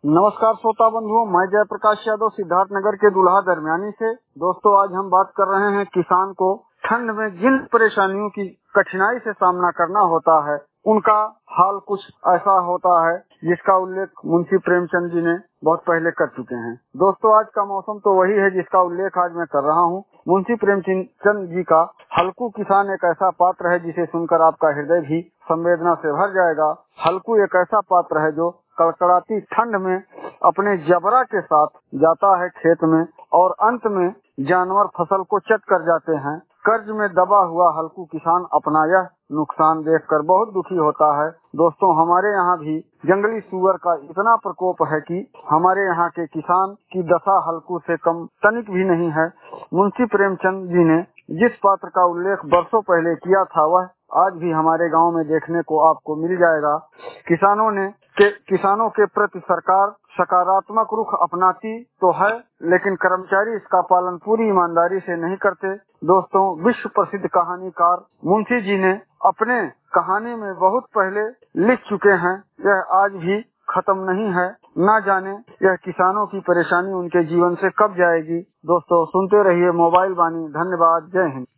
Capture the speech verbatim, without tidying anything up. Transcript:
नमस्कार श्रोता बंधुओं, मैं जयप्रकाश यादव सिद्धार्थ नगर के दुल्हा दरमियानी से। दोस्तों, आज हम बात कर रहे हैं किसान को ठंड में जिन परेशानियों की कठिनाई से सामना करना होता है, उनका हाल कुछ ऐसा होता है जिसका उल्लेख मुंशी प्रेमचंद जी ने बहुत पहले कर चुके हैं। दोस्तों, आज का मौसम तो वही है जिसका उल्लेख आज मैं कर रहा हूँ। मुंशी प्रेमचंद जी का हल्कू किसान एक ऐसा पात्र है जिसे सुनकर आपका हृदय भी संवेदना से भर जाएगा। हल्कू एक ऐसा पात्र है जो कड़कड़ाती ठंड में अपने जबरा के साथ जाता है खेत में और अंत में जानवर फसल को चट कर जाते हैं। कर्ज में दबा हुआ हल्कू किसान अपना यह नुकसान देखकर बहुत दुखी होता है। दोस्तों, हमारे यहाँ भी जंगली सुअर का इतना प्रकोप है कि हमारे यहाँ के किसान की दशा हल्कू से कम तनिक भी नहीं है। मुंशी प्रेमचंद जी ने जिस पात्र का उल्लेख बरसों पहले किया था, वह आज भी हमारे गांव में देखने को आपको मिल जाएगा। किसानों ने के किसानों के प्रति सरकार सकारात्मक रुख अपनाती तो है, लेकिन कर्मचारी इसका पालन पूरी ईमानदारी से नहीं करते। दोस्तों, विश्व प्रसिद्ध कहानीकार मुंशी जी ने अपने कहानी में बहुत पहले लिख चुके हैं, यह आज भी खत्म नहीं है। ना जाने यह किसानों की परेशानी उनके जीवन से कब जाएगी। दोस्तों, सुनते रहिए मोबाइल वाणी। धन्यवाद। जय हिंद।